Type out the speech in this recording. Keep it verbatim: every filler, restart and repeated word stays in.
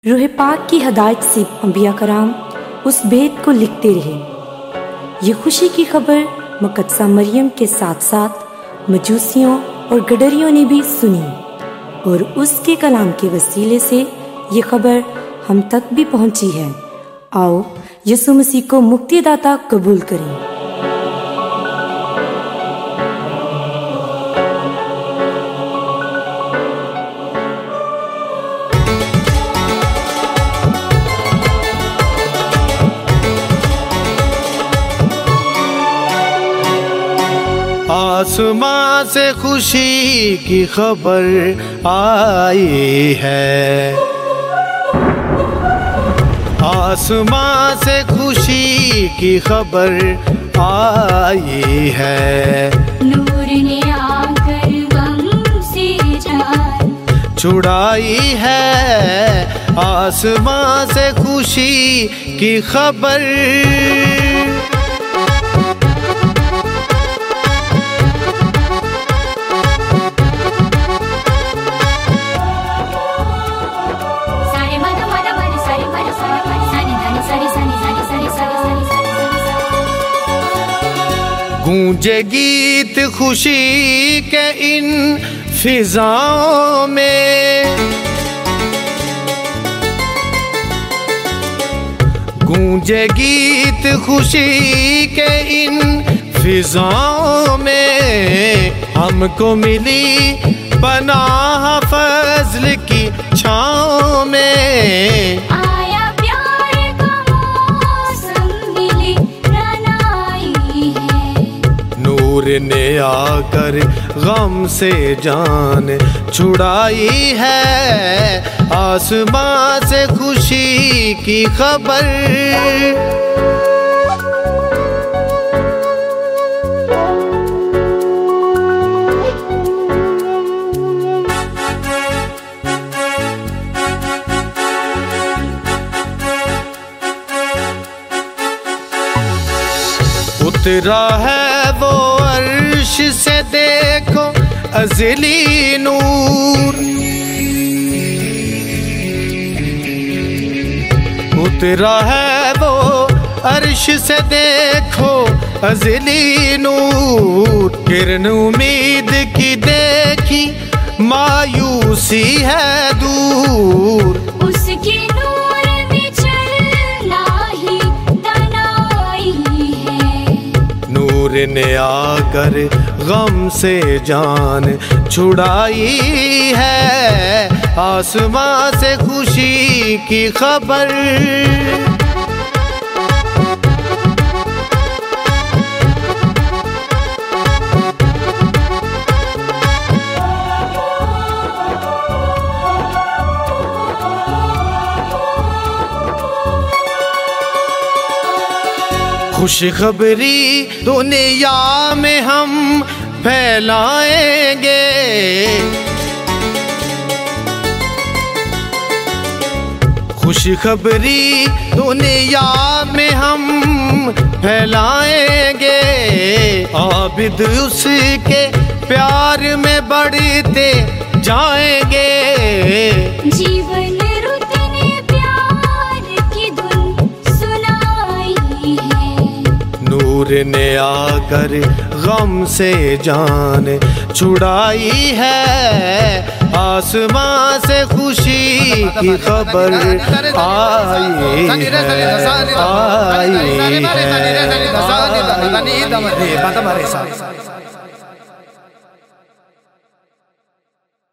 रूह पाक की हदायत से अंबिया कराम उस भेद को लिखते रहे। ये खुशी की खबर मुकद्दसा मरियम के साथ साथ मजूसियों और गडरियों ने भी सुनी और उसके कलाम के वसीले से ये खबर हम तक भी पहुंची है। आओ यीशु मसीह को मुक्तिदाता कबूल करें। आसमां से खुशी की खबर आई है, आसमां से खुशी की खबर आई है। नूर ने आकर गम से जान छुड़ाई है, आसमां से खुशी की खबर। गूंजे गीत खुशी के इन फिजाओं में, गूंजे गीत खुशी के इन फिजाओं में। हमको मिली पनाह फज़्ल की छाँव में। नूर ने आकर गम से जान छुड़ाई है, आसमां से खुशी की खबर। उतरा है वो अर्श से देखो अज़ली नूर, उतरा है वो अर्श से देखो अज़ली नूर। किरण उम्मीद की देखी मायूसी है दूर, उसकी नूर में चलना ही दनाई है। नूर ने आकर गम से जान छुड़ाई है, आसमां से खुशी की खबर। खुशखबरी दुनिया में हम फैलाएंगे, खुशखबरी दुनिया में हम फैलाएंगे। आबिद उसके प्यार में बढ़ते जाएंगे। जीवन नूर ने आकर गम से जान छुड़ाई है, आसमां से खुशी की खबर आई है, आई है।